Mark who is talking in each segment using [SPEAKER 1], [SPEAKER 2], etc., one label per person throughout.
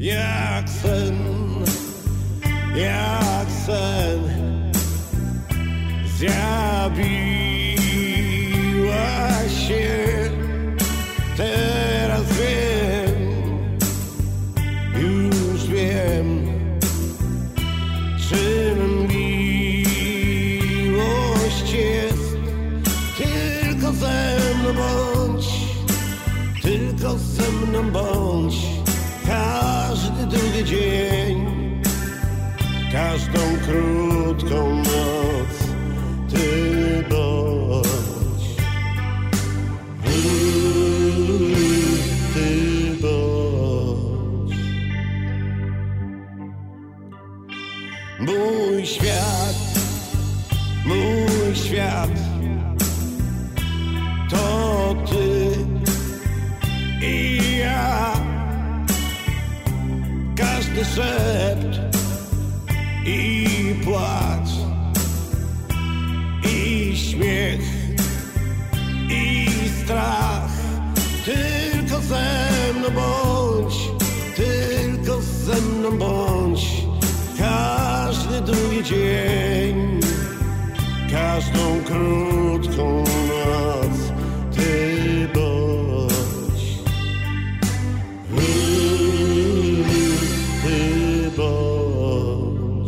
[SPEAKER 1] jak sen, jak sen. Zjawiłaś się, teraz wiem, już wiem, czym miłość jest. Tylko ze mną bądź, tylko ze mną bądź. Każdy drugi dzień, każdą krótką noc ty bądź, ty bądź. Mój świat to ty i ja. Każdy szept i płacz, i śmiech, i strach. Tylko ze mną bądź, tylko ze mną bądź. Każdy drugi dzień, każdą krótką noc ty bądź, ty bądź.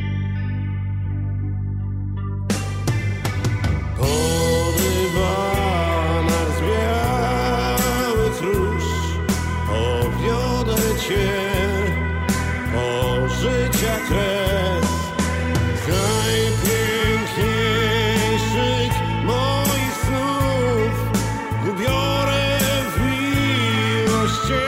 [SPEAKER 1] Porywana z białych róż, powiodę cię po życia kres. Z najpiękniejszych moich snów ubiorę w miłość cię.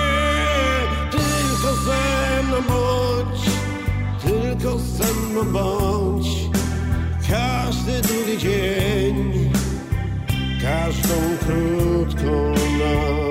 [SPEAKER 1] Tylko ze mną bądź, tylko ze mną bądź. Każdy drugi dzień, każdą krótką noc.